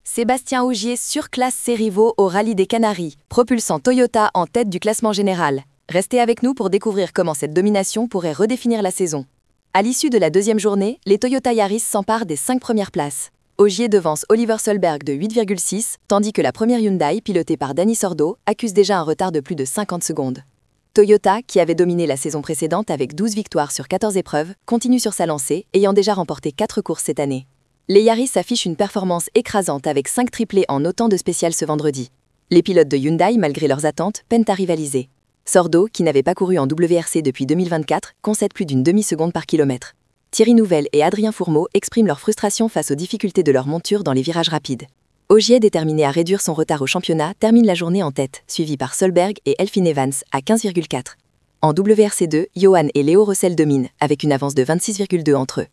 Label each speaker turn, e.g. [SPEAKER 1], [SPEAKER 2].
[SPEAKER 1] Sébastien Ogier surclasse ses rivaux au Rallye des Canaries, propulsant Toyota en tête du classement général. Restez avec nous pour découvrir comment cette domination pourrait redéfinir la saison. À l'issue de la deuxième journée, les Toyota Yaris s'emparent des 5 premières places. Ogier devance Oliver Solberg de 8,6, tandis que la première Hyundai, pilotée par Dani Sordo, accuse déjà un retard de plus de 50 secondes. Toyota, qui avait dominé la saison précédente avec 12 victoires sur 14 épreuves, continue sur sa lancée, ayant déjà remporté 4 courses cette année. Les Yaris affichent une performance écrasante avec 5 triplés en autant de spécial ce vendredi. Les pilotes de Hyundai, malgré leurs attentes, peinent à rivaliser. Sordo, qui n'avait pas couru en WRC depuis 2024, concède plus d'une demi-seconde par kilomètre. Thierry Neuville et Adrien Fourmeau expriment leur frustration face aux difficultés de leur monture dans les virages rapides. Ogier, déterminé à réduire son retard au championnat, termine la journée en tête, suivi par Solberg et Elfyn Evans à 15,4. En WRC2, Johan et Léo Russell dominent, avec une avance de 26,2 entre eux.